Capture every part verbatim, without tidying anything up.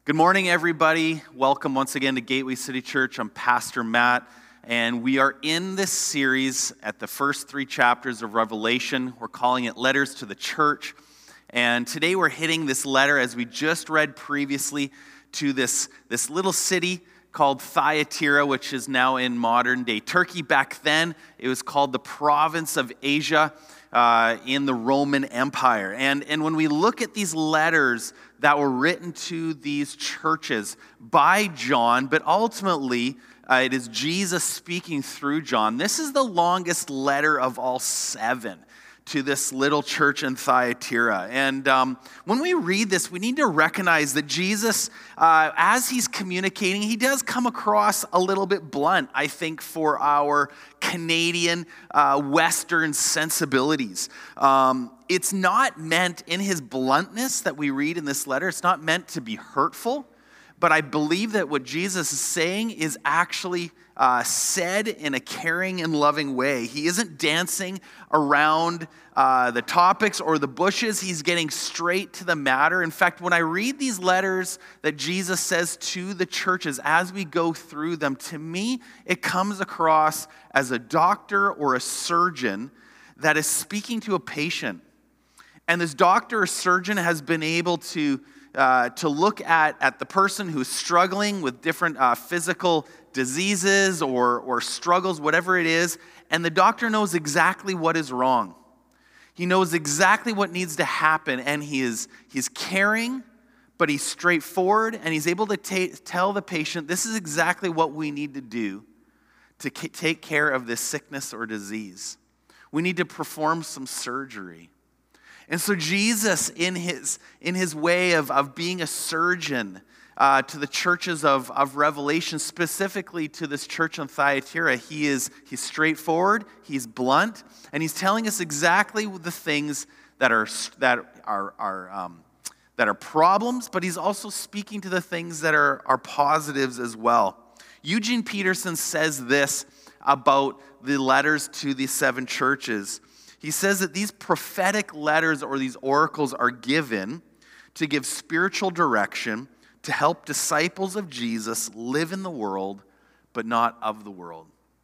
Good morning, everybody. Welcome once again to Gateway City Church. I'm Pastor Matt, and we are in this series at the first three chapters of Revelation. We're calling it Letters to the Church, and today we're hitting this letter, as we just read previously, to this, this little city called Thyatira, which is now in modern-day Turkey. Back then, it was called the province of Asia uh, in the Roman Empire. And, and when we look at these letters that were written to these churches by John, but ultimately uh, it is Jesus speaking through John. This is the longest letter of all seven to this little church in Thyatira. And um, when we read this, we need to recognize that Jesus, uh, as he's communicating, he does come across a little bit blunt, I think, for our Canadian uh, Western sensibilities. Um, it's not meant, in his bluntness that we read in this letter, it's not meant to be hurtful, but I believe that what Jesus is saying is actually uh, said in a caring and loving way. He isn't dancing around uh, the topics or the bushes. He's getting straight to the matter. In fact, when I read these letters that Jesus says to the churches as we go through them, to me, it comes across as a doctor or a surgeon that is speaking to a patient. And this doctor or surgeon has been able to Uh, to look at, at the person who's struggling with different uh, physical diseases or, or struggles, whatever it is, and the doctor knows exactly what is wrong. He knows exactly what needs to happen, and he is he's caring, but he's straightforward, and he's able to ta- tell the patient, this is exactly what we need to do to ca- take care of this sickness or disease. We need to perform some surgery. And so Jesus, in his in his way of, of being a surgeon uh, to the churches of, of Revelation, specifically to this church in Thyatira, he is he's straightforward, he's blunt, and he's telling us exactly the things that are that are are um, that are problems, but he's also speaking to the things that are, are positives as well. Eugene Peterson says this about the letters to the seven churches. He says that these prophetic letters or these oracles are given to give spiritual direction, to help disciples of Jesus live in the world, but not of the world.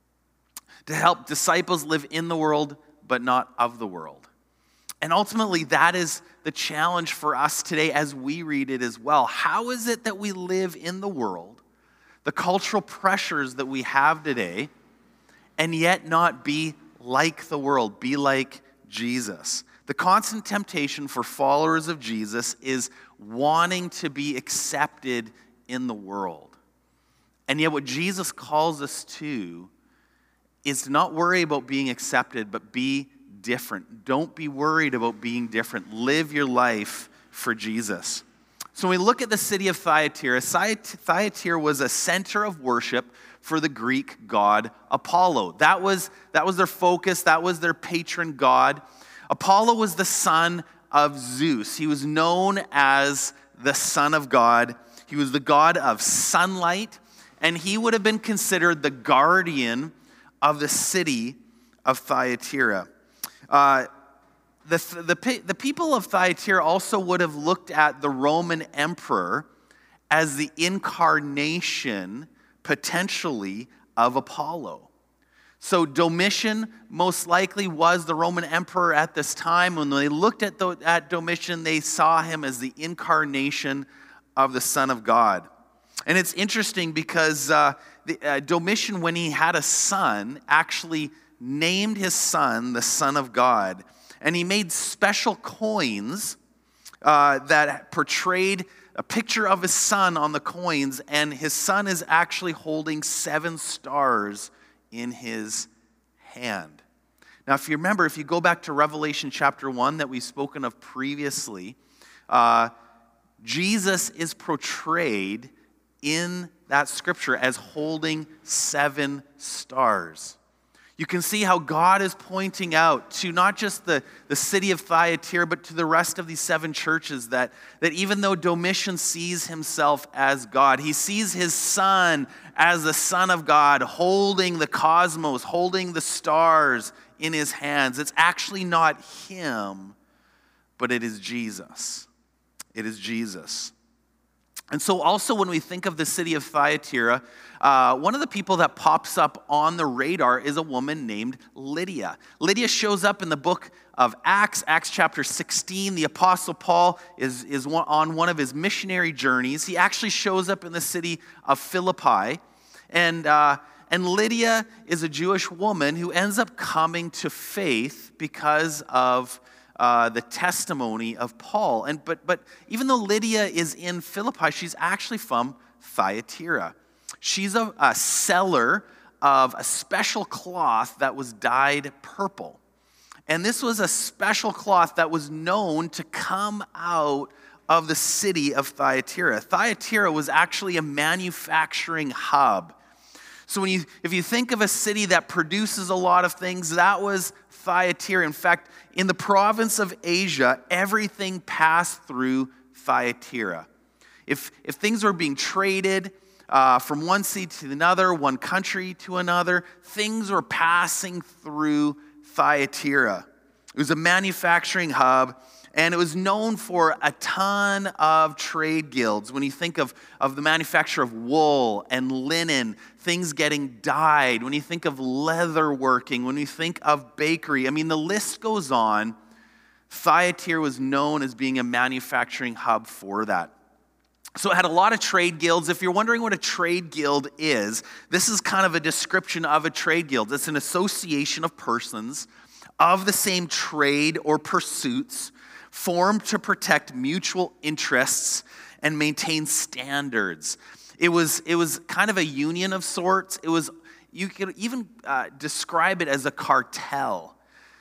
To help disciples live in the world, but not of the world. And ultimately, that is the challenge for us today as we read it as well. How is it that we live in the world, the cultural pressures that we have today, and yet not be like the world, be like Jesus? The constant temptation for followers of Jesus is wanting to be accepted in the world. And yet what Jesus calls us to is to not worry about being accepted, but be different. Don't be worried about being different. Live your life for Jesus. So when we look at the city of Thyatira, Thyatira was a center of worship for the Greek god Apollo. That was, that was their focus. That was their patron god. Apollo was the son of Zeus. He was known as the Son of God. He was the god of sunlight, and he would have been considered the guardian of the city of Thyatira. Uh, the, the, the people of Thyatira also would have looked at the Roman emperor as the incarnation potentially of Apollo. So Domitian most likely was the Roman emperor at this time. When they looked at, the, at Domitian, they saw him as the incarnation of the Son of God. And it's interesting because uh, the, uh, Domitian, when he had a son, actually named his son the Son of God. And he made special coins uh, that portrayed a picture of his son on the coins, and his son is actually holding seven stars in his hand. Now, if you remember, if you go back to Revelation chapter one that we've spoken of previously, uh, Jesus is portrayed in that scripture as holding seven stars. You can see how God is pointing out to not just the, the city of Thyatira, but to the rest of these seven churches that, that even though Domitian sees himself as God, he sees his son as the Son of God, holding the cosmos, holding the stars in his hands. It's actually not him, but it is Jesus. It is Jesus. And so also when we think of the city of Thyatira, uh, one of the people that pops up on the radar is a woman named Lydia. Lydia shows up in the book of Acts, Acts chapter sixteen. The Apostle Paul is, is one, on one of his missionary journeys. He actually shows up in the city of Philippi. And, uh, and Lydia is a Jewish woman who ends up coming to faith because of Uh, the testimony of Paul. And but but even though Lydia is in Philippi, she's actually from Thyatira. She's a, a seller of a special cloth that was dyed purple. And this was a special cloth that was known to come out of the city of Thyatira. Thyatira was actually a manufacturing hub. So when you, if you think of a city that produces a lot of things, that was Thyatira. In fact, in the province of Asia, everything passed through Thyatira. If, if things were being traded uh, from one city to another, one country to another, things were passing through Thyatira. It was a manufacturing hub, and it was known for a ton of trade guilds. When you think of, of the manufacture of wool and linen, things getting dyed, when you think of leather working, when you think of bakery, I mean, the list goes on. Thyatira was known as being a manufacturing hub for that. So it had a lot of trade guilds. If you're wondering what a trade guild is, this is kind of a description of a trade guild. It's an association of persons of the same trade or pursuits formed to protect mutual interests and maintain standards. It was, it was kind of a union of sorts. It was, you could even uh, describe it as a cartel.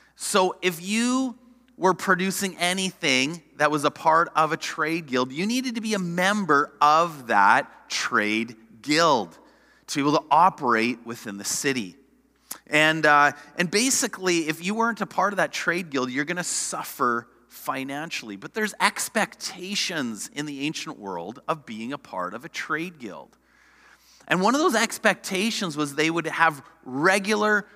So if you were producing anything that was a part of a trade guild, you needed to be a member of that trade guild to be able to operate within the city. And, uh, and basically, if you weren't a part of that trade guild, you're going to suffer financially. But there's expectations in the ancient world of being a part of a trade guild. And one of those expectations was they would have regular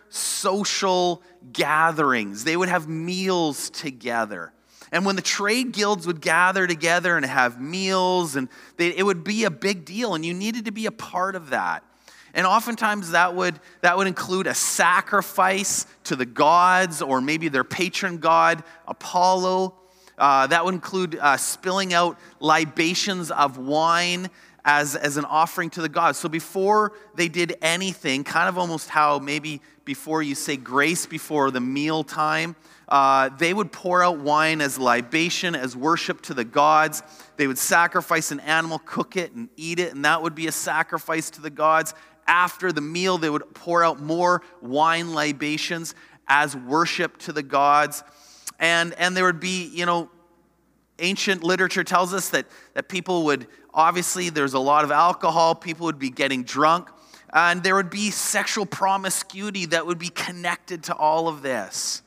social gatherings. They would have meals together. And when the trade guilds would gather together and have meals, and they, it would be a big deal, and you needed to be a part of that. And oftentimes that would, that would include a sacrifice to the gods, or maybe their patron god, Apollo. Uh, that would include uh, spilling out libations of wine as, as an offering to the gods. So before they did anything, kind of almost how maybe before you say grace before the meal time, uh, they would pour out wine as libation, as worship to the gods. They would sacrifice an animal, cook it, and eat it, and that would be a sacrifice to the gods. After the meal, they would pour out more wine libations as worship to the gods. And, and there would be, you know, ancient literature tells us that, that people would, obviously there's a lot of alcohol, people would be getting drunk, and there would be sexual promiscuity that would be connected to all of this.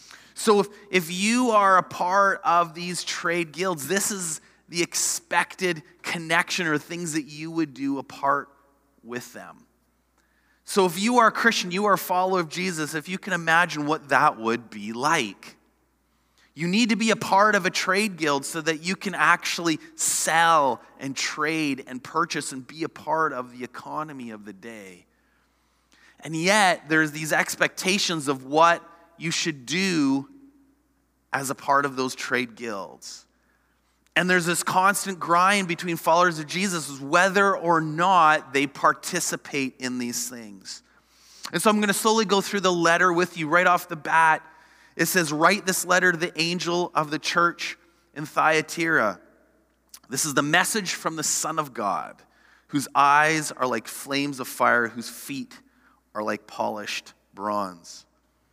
So if, if you are a part of these trade guilds, this is the expected connection or things that you would do apart with them. So if you are a Christian, you are a follower of Jesus, if you can imagine what that would be like. You need to be a part of a trade guild so that you can actually sell and trade and purchase and be a part of the economy of the day. And yet, there's these expectations of what you should do as a part of those trade guilds. And there's this constant grind between followers of Jesus whether or not they participate in these things. And so I'm going to slowly go through the letter with you right off the bat. It says, write this letter to the angel of the church in Thyatira. This is the message from the Son of God, whose eyes are like flames of fire, whose feet are like polished bronze.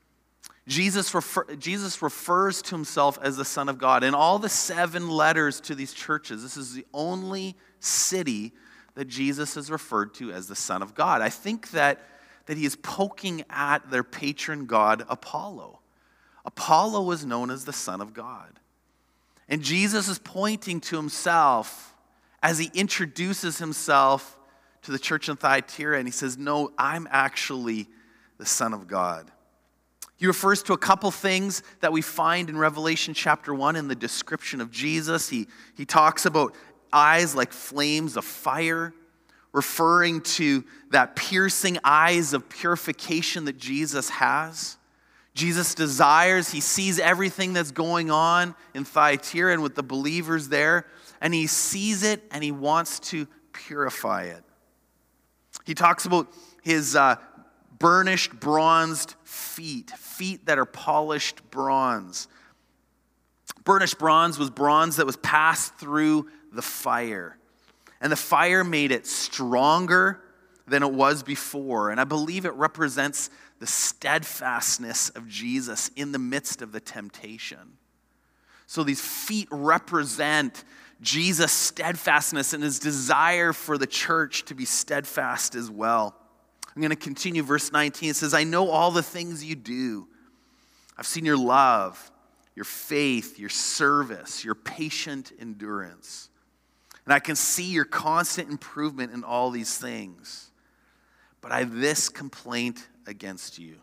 Jesus, refer, Jesus refers to himself as the Son of God. In all the seven letters to these churches, this is the only city that Jesus is referred to as the Son of God. I think that, that he is poking at their patron god, Apollo. Apollo was known as the Son of God. And Jesus is pointing to himself as he introduces himself to the church in Thyatira, and he says, no, I'm actually the Son of God. He refers to a couple things that we find in Revelation chapter one in the description of Jesus. He, he talks about eyes like flames of fire, referring to that piercing eyes of purification that Jesus has. Jesus desires, he sees everything that's going on in Thyatira and with the believers there, and he sees it and he wants to purify it. He talks about his uh, burnished, bronzed feet, feet that are polished bronze. Burnished bronze was bronze that was passed through the fire. And the fire made it stronger than it was before. And I believe it represents the steadfastness of Jesus in the midst of the temptation. So these feet represent Jesus' steadfastness and his desire for the church to be steadfast as well. I'm going to continue verse nineteen. It says, I know all the things you do. I've seen your love, your faith, your service, your patient endurance. And I can see your constant improvement in all these things. But I have this complaint against you.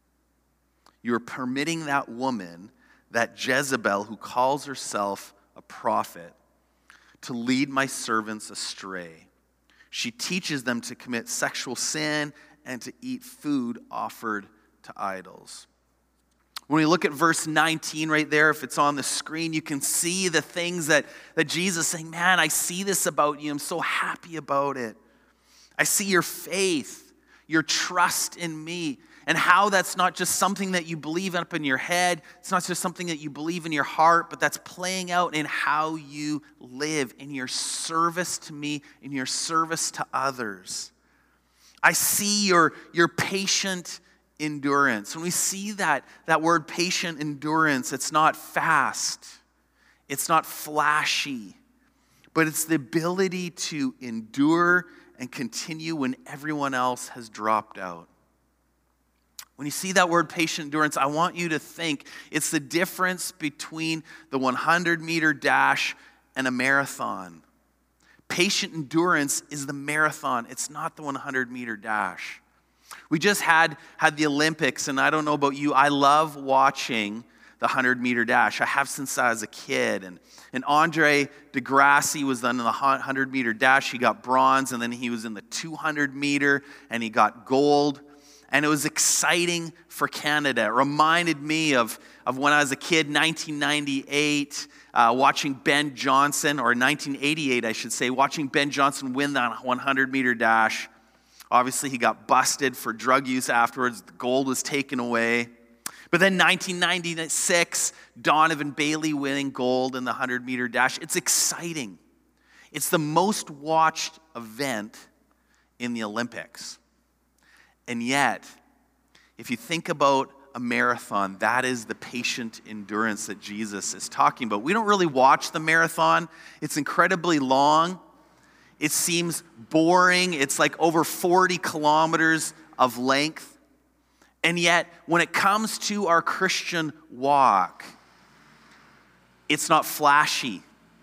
You are permitting that woman, that Jezebel, who calls herself a prophet, to lead my servants astray. She teaches them to commit sexual sin and to eat food offered to idols. When we look at verse nineteen right there, if it's on the screen, you can see the things that, that Jesus is saying, man, I see this about you. I'm so happy about it. I see your faith, your trust in me, and how that's not just something that you believe up in your head. It's not just something that you believe in your heart, but that's playing out in how you live, in your service to me, in your service to others. I see your, your patient endurance. When we see that, that word patient endurance, it's not fast, it's not flashy, but it's the ability to endure and continue when everyone else has dropped out. When you see that word patient endurance, I want you to think it's the difference between the one hundred meter dash and a marathon. Patient endurance is the marathon. It's not the one hundred meter dash. We just had, had the Olympics, and I don't know about you, I love watching the one hundred meter dash. I have since I was a kid. And, and Andre DeGrassi was done in the one hundred meter dash. He got bronze, and then he was in the two hundred meter, and he got gold. And it was exciting for Canada. It reminded me of, of when I was a kid, nineteen ninety-eight, uh, watching Ben Johnson, or nineteen eighty-eight, I should say, watching Ben Johnson win that one hundred meter dash. Obviously, he got busted for drug use afterwards. The gold was taken away. But then nineteen ninety-six, Donovan Bailey winning gold in the one hundred meter dash. It's exciting. It's the most watched event in the Olympics. And yet, if you think about a marathon, that is the patient endurance that Jesus is talking about. We don't really watch the marathon. It's incredibly long. It seems boring. It's like over forty kilometers of length. And yet, when it comes to our Christian walk, it's not flashy.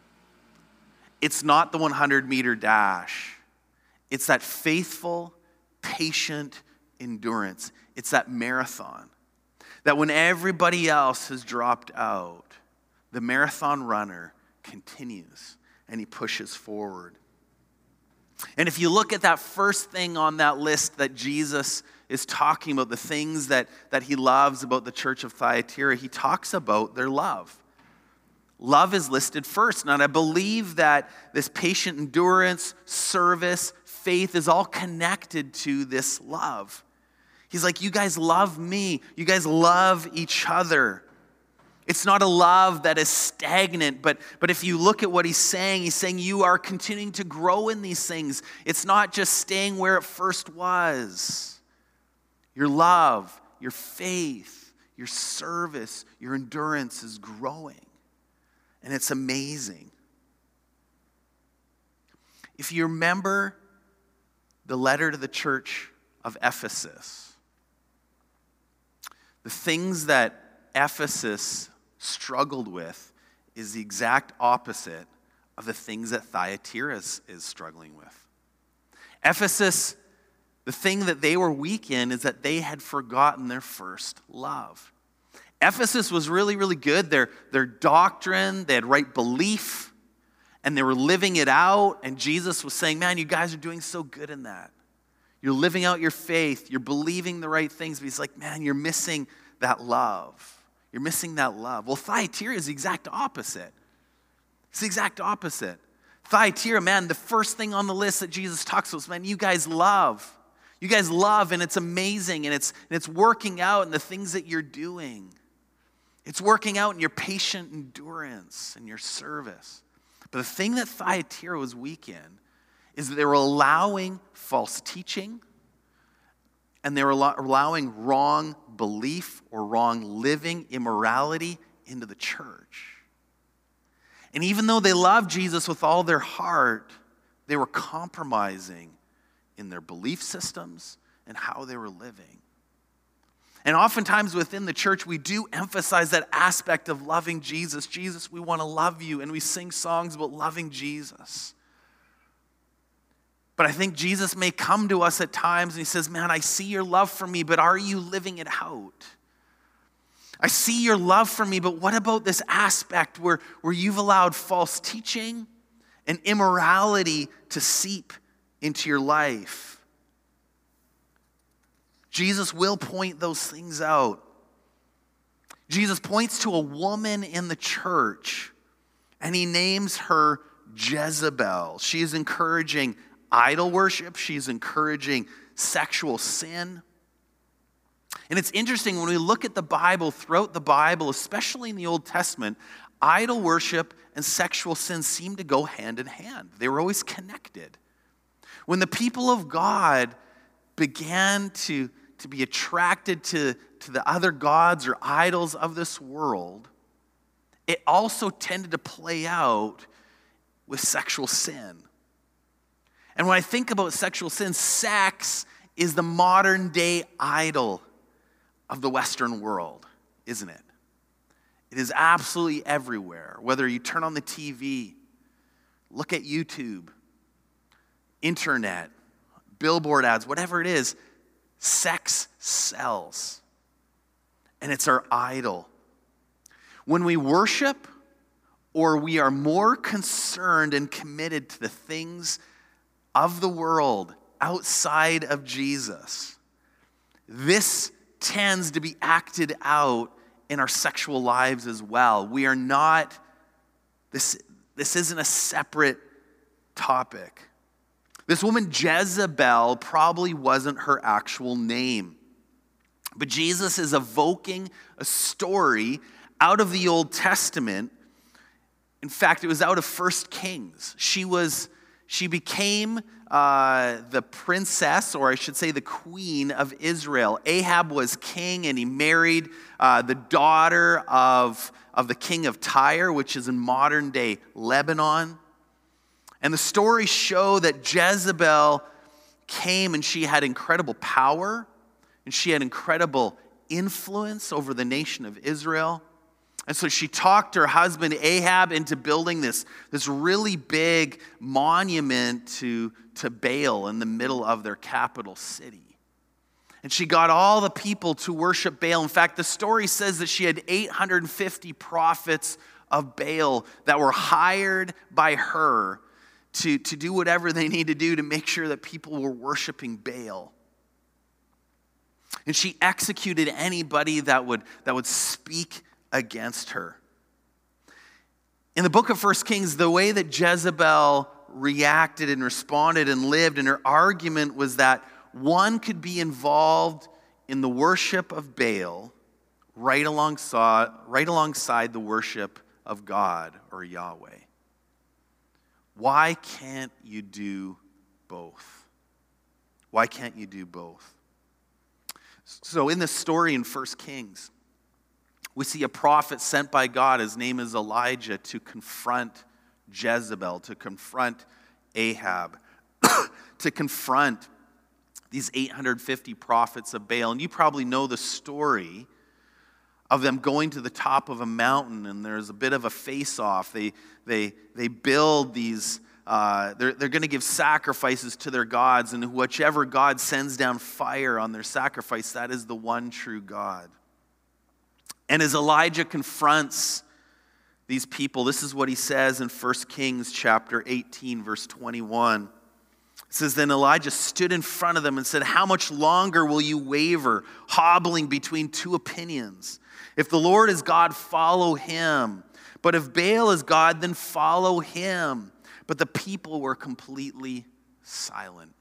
It's not the one hundred meter dash. It's that faithful, patient endurance. It's that marathon. That when everybody else has dropped out, the marathon runner continues and he pushes forward. And if you look at that first thing on that list that Jesus is talking about, the things that, that he loves about the church of Thyatira, he talks about their love. Love is listed first. And I believe that this patient endurance, service, faith is all connected to this love. He's like, you guys love me. You guys love each other. It's not a love that is stagnant, but, but if you look at what he's saying, he's saying you are continuing to grow in these things. It's not just staying where it first was. Your love, your faith, your service, your endurance is growing. And it's amazing. If you remember the letter to the church of Ephesus, the things that Ephesus struggled with is the exact opposite of the things that Thyatira is, is struggling with. Ephesus, the thing that they were weak in is that they had forgotten their first love. Ephesus was really, really good. Their, their doctrine, they had right belief, and they were living it out, and Jesus was saying, man, you guys are doing so good in that. You're living out your faith. You're believing the right things. But he's like, man, you're missing that love. You're missing that love. Well, Thyatira is the exact opposite. It's the exact opposite. Thyatira, man, the first thing on the list that Jesus talks about is, man, you guys love. You guys love, and it's amazing, and it's, and it's working out in the things that you're doing. It's working out in your patient endurance and your service. But the thing that Thyatira was weak in is that they were allowing false teaching, and they were allowing wrong belief or wrong living, immorality into the church. And even though they loved Jesus with all their heart, they were compromising in their belief systems and how they were living. And oftentimes within the church, we do emphasize that aspect of loving Jesus. Jesus, we want to love you. And we sing songs about loving Jesus. But I think Jesus may come to us at times and he says, man, I see your love for me, but are you living it out? I see your love for me, but what about this aspect where, where you've allowed false teaching and immorality to seep into your life? Jesus will point those things out. Jesus points to a woman in the church, and he names her Jezebel. She is encouraging idol worship. She's encouraging sexual sin. And it's interesting when we look at the Bible, throughout the Bible, especially in the Old Testament, idol worship and sexual sin seem to go hand in hand. They were always connected. When the people of God began to, to be attracted to, to the other gods or idols of this world, it also tended to play out with sexual sin. And when I think about sexual sin, sex is the modern day idol of the Western world, isn't it? It is absolutely everywhere. Whether you turn on the T V, look at YouTube, internet, billboard ads, whatever it is, sex sells. And it's our idol. When we worship, or we are more concerned and committed to the things of the world outside of Jesus, this tends to be acted out in our sexual lives as well. We are not, this, this isn't a separate topic. This woman Jezebel probably wasn't her actual name. But Jesus is evoking a story out of the Old Testament. In fact, it was out of First Kings. She was, she became uh, the princess, or I should say the queen of Israel. Ahab was king, and he married uh, the daughter of, of the king of Tyre, which is in modern day Lebanon. And the stories show that Jezebel came and she had incredible power, and she had incredible influence over the nation of Israel. And so she talked her husband Ahab into building this, this really big monument to, to Baal in the middle of their capital city. And she got all the people to worship Baal. In fact, the story says that she had eight hundred fifty prophets of Baal that were hired by her to, to do whatever they need to do to make sure that people were worshiping Baal. And she executed anybody that would, that would speak against her. In the book of First Kings, the way that Jezebel reacted and responded and lived, and her argument was that one could be involved in the worship of Baal right alongside, right alongside the worship of God or Yahweh. Why can't you do both? Why can't you do both? So in this story in First Kings, we see a prophet sent by God. His name is Elijah, to confront Jezebel, to confront Ahab, to confront these eight hundred fifty prophets of Baal. And you probably know the story of them going to the top of a mountain, and there's a bit of a face-off. They, they, they build these, uh, they're, they're going to give sacrifices to their gods, and whichever God sends down fire on their sacrifice, that is the one true God. And as Elijah confronts these people, this is what he says in First Kings chapter eighteen, verse twenty-one. It says, then Elijah stood in front of them and said, how much longer will you waver, hobbling between two opinions? If the Lord is God, follow him. But if Baal is God, then follow him. But the people were completely silent.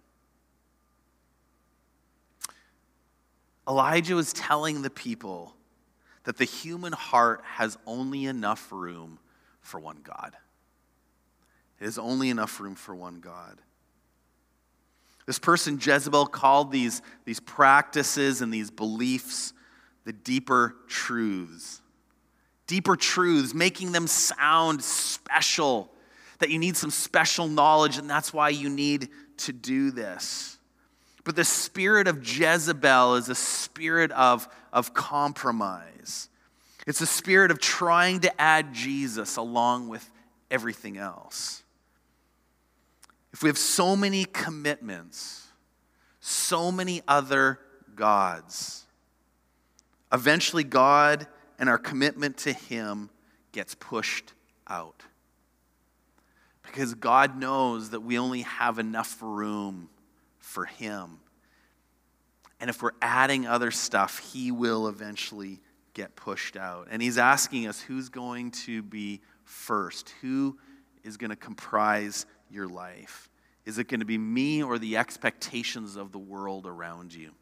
Elijah was telling the people that the human heart has only enough room for one God. It has only enough room for one God. This person, Jezebel, called these, these practices and these beliefs the deeper truths. Deeper truths, making them sound special, that you need some special knowledge, and that's why you need to do this. But the spirit of Jezebel is a spirit of, of compromise. It's a spirit of trying to add Jesus along with everything else. If we have so many commitments, so many other gods, eventually God and our commitment to him gets pushed out. Because God knows that we only have enough room for him. And if we're adding other stuff, he will eventually get pushed out. And he's asking us, who's going to be first? Who is going to comprise your life? Is it going to be me or the expectations of the world around you?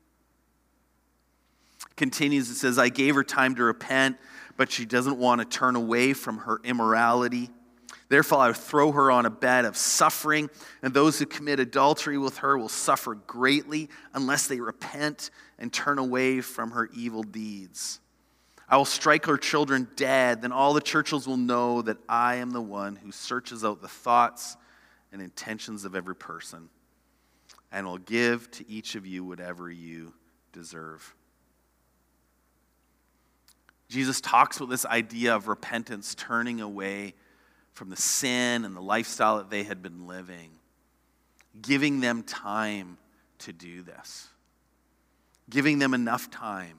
It continues, it says, I gave her time to repent, but she doesn't want to turn away from her immorality. Therefore, I will throw her on a bed of suffering, and those who commit adultery with her will suffer greatly unless they repent and turn away from her evil deeds. I will strike her children dead, then all the churches will know that I am the one who searches out the thoughts and intentions of every person, and will give to each of you whatever you deserve. Jesus talks about this idea of repentance, turning away from the sin and the lifestyle that they had been living, giving them time to do this, giving them enough time.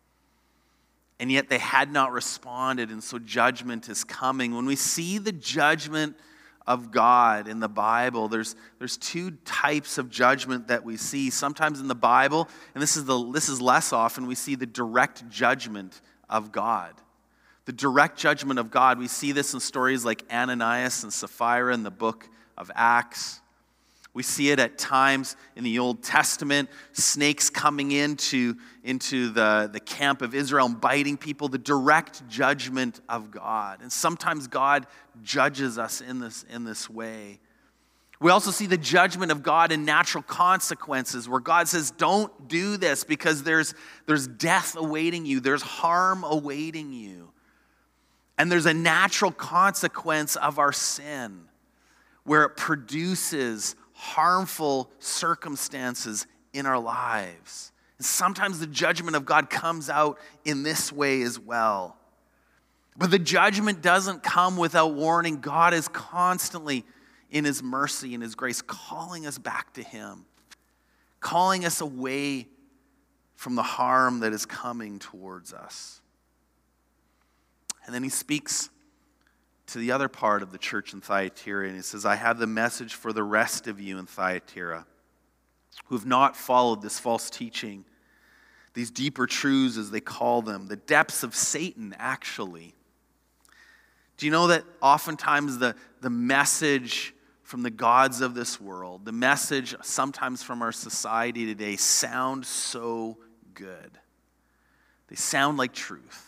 And yet they had not responded, and so judgment is coming. When we see the judgment of God in the Bible, there's, there's two types of judgment that we see. Sometimes in the Bible, and this is, the, this is less often, we see the direct judgment of God. The direct judgment of God. We see this in stories like Ananias and Sapphira in the book of Acts. We see it at times in the Old Testament, snakes coming into, into the, the camp of Israel and biting people, the direct judgment of God. And sometimes God judges us in this, in this way. We also see the judgment of God in natural consequences, where God says, don't do this because there's, there's death awaiting you, there's harm awaiting you. And there's a natural consequence of our sin, where it produces harmful circumstances in our lives. And sometimes the judgment of God comes out in this way as well. But the judgment doesn't come without warning. God is constantly, in his mercy and his grace, calling us back to him, calling us away from the harm that is coming towards us. And then he speaks to the other part of the church in Thyatira, and he says, I have the message for the rest of you in Thyatira who have not followed this false teaching, these deeper truths as they call them, the depths of Satan, actually. Do you know that oftentimes the, the message from the gods of this world, the message sometimes from our society today, sound so good. They sound like truth.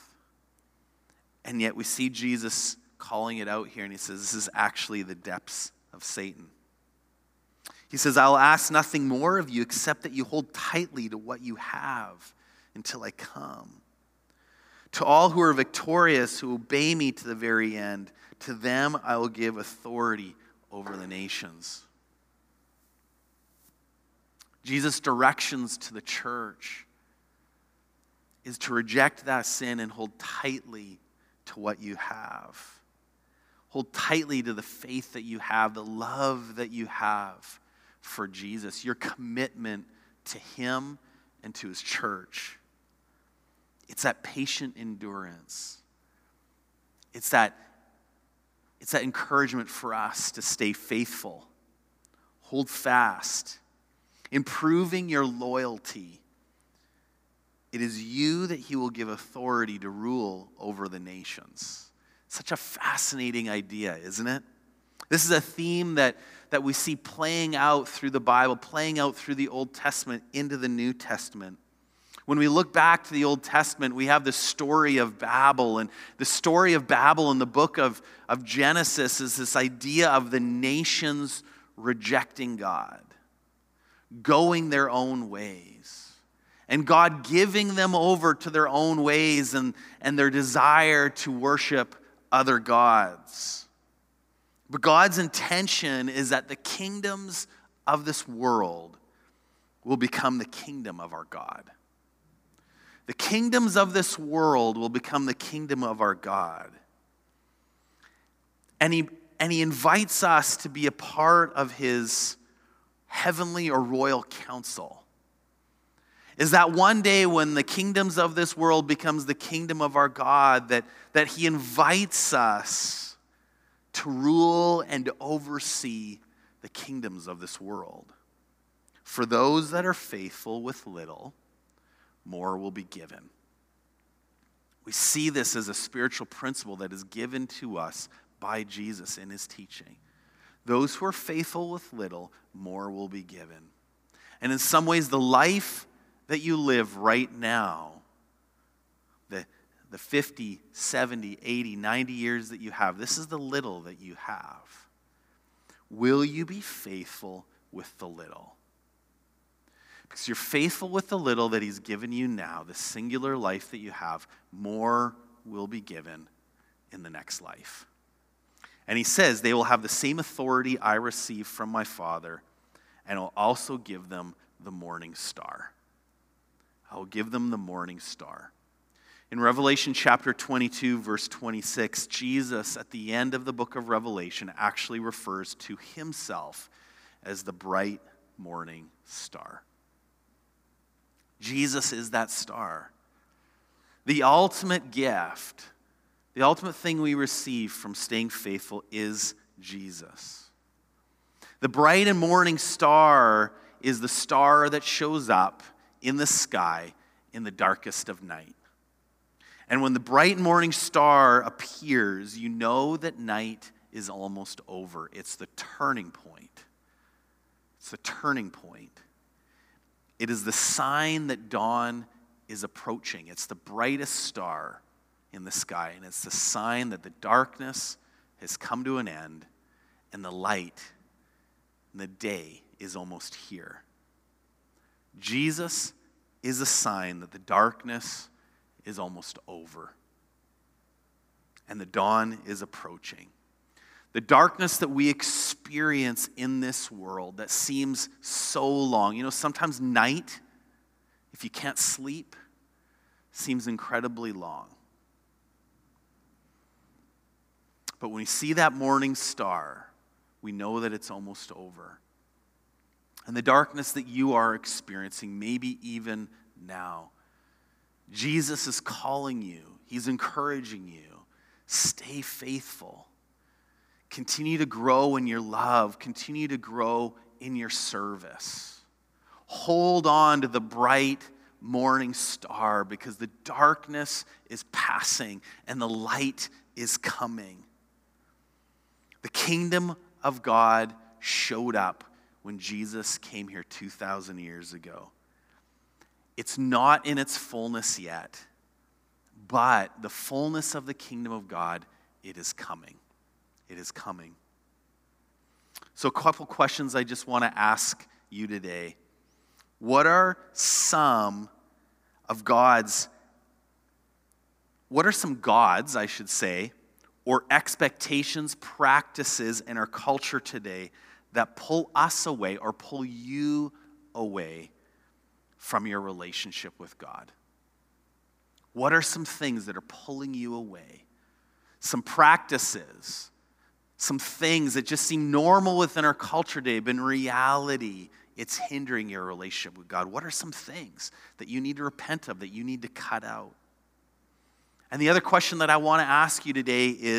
And yet we see Jesus calling it out here, and he says, this is actually the depths of Satan. He says, I'll ask nothing more of you except that you hold tightly to what you have until I come. To all who are victorious, who obey me to the very end, to them I will give authority over the nations. Jesus' directions to the church is to reject that sin and hold tightly to what you have. Hold tightly to the faith that you have, the love that you have for Jesus, your commitment to him and to his church. It's that patient endurance. It's that It's that encouragement for us to stay faithful, hold fast, improving your loyalty. It is you that he will give authority to rule over the nations. Such a fascinating idea, isn't it? This is a theme that, that we see playing out through the Bible, playing out through the Old Testament into the New Testament. When we look back to the Old Testament, we have the story of Babel. And the story of Babel in the book of, of Genesis is this idea of the nations rejecting God, going their own ways, and God giving them over to their own ways and, and their desire to worship other gods. But God's intention is that the kingdoms of this world will become the kingdom of our God. The kingdoms of this world will become the kingdom of our God. And he, and he invites us to be a part of his heavenly or royal council. Is that one day when the kingdoms of this world becomes the kingdom of our God, that, that he invites us to rule and to oversee the kingdoms of this world. For those that are faithful with little, more will be given. We see this as a spiritual principle that is given to us by Jesus in his teaching. Those who are faithful with little, more will be given. And in some ways, the life that you live right now, the, the fifty, seventy, eighty, ninety years that you have, this is the little that you have. Will you be faithful with the little? Because you're faithful with the little that he's given you now, the singular life that you have, more will be given in the next life. And he says, they will have the same authority I receive from my Father, and I'll also give them the morning star. I will give them the morning star. In Revelation chapter twenty-two, verse twenty-six, Jesus, at the end of the book of Revelation, actually refers to himself as the bright morning star. Jesus is that star. The ultimate gift, the ultimate thing we receive from staying faithful is Jesus. The bright and morning star is the star that shows up in the sky in the darkest of night. And when the bright morning star appears, you know that night is almost over. It's the turning point. It's the turning point. It is the sign that dawn is approaching. It's the brightest star in the sky, and it's the sign that the darkness has come to an end and the light and the day is almost here. Jesus is a sign that the darkness is almost over and the dawn is approaching. The darkness that we experience in this world that seems so long. You know, sometimes night, if you can't sleep, seems incredibly long. But when we see that morning star, we know that it's almost over. And the darkness that you are experiencing, maybe even now, Jesus is calling you. He's encouraging you. Stay faithful. Continue to grow in your love. Continue to grow in your service. Hold on to the bright morning star because the darkness is passing and the light is coming. The kingdom of God showed up when Jesus came here two thousand years ago. It's not in its fullness yet, but the fullness of the kingdom of God, it is coming. It is coming. So a couple questions I just want to ask you today. What are some of God's, what are some gods, I should say, or expectations, practices in our culture today that pull us away or pull you away from your relationship with God? What are some things that are pulling you away? Some practices, some things that just seem normal within our culture today, but in reality, it's hindering your relationship with God. What are some things that you need to repent of, that you need to cut out? And the other question that I want to ask you today is,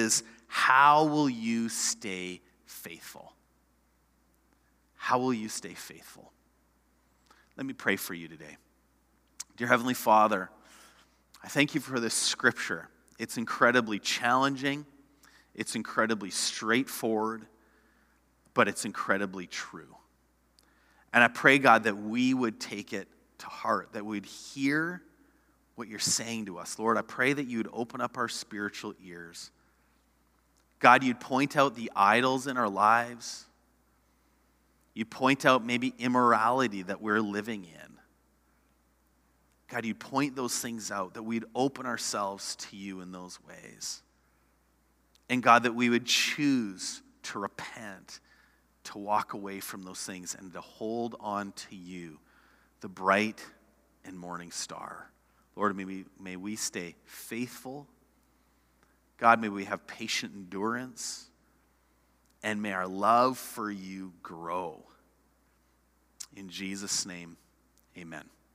how will you stay faithful? How will you stay faithful? Let me pray for you today. Dear Heavenly Father, I thank you for this scripture. It's incredibly challenging. It's incredibly straightforward, but it's incredibly true. And I pray, God, that we would take it to heart, that we'd hear what you're saying to us. Lord, I pray that you would open up our spiritual ears. God, you'd point out the idols in our lives. You'd point out maybe immorality that we're living in. God, you'd point those things out, that we'd open ourselves to you in those ways. And God, that we would choose to repent, to walk away from those things, and to hold on to you, the bright and morning star. Lord, may we, may we stay faithful. God, may we have patient endurance. And may our love for you grow. In Jesus' name, amen.